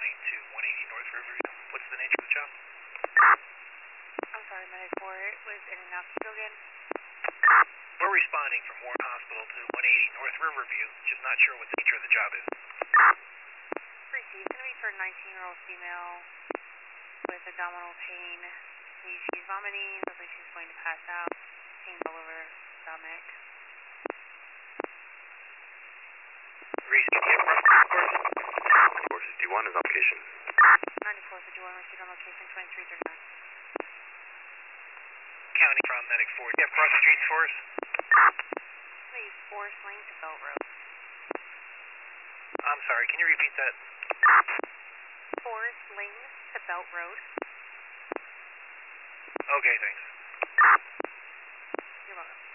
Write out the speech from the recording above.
responding to 180 North Riverview. What's the nature of the job? I'm sorry, Medic 4, it was in and out. Can you go again? We're responding from Warren Hospital to 180 North Riverview. Just not sure what the nature of the job is. Receive. It's going to be for a 19-year-old female with abdominal pain. She's vomiting. Looks like she's going to pass out. Pain all over her stomach. Reese, can you approach the course? 451 is on location. 9451 received on location 2339. County from Medic 4. Do you have cross the streets for us? Please, Forest Lane to Belt Road. I'm sorry, can you repeat that? Forest Lane to Belt Road. Okay, thanks. You're welcome.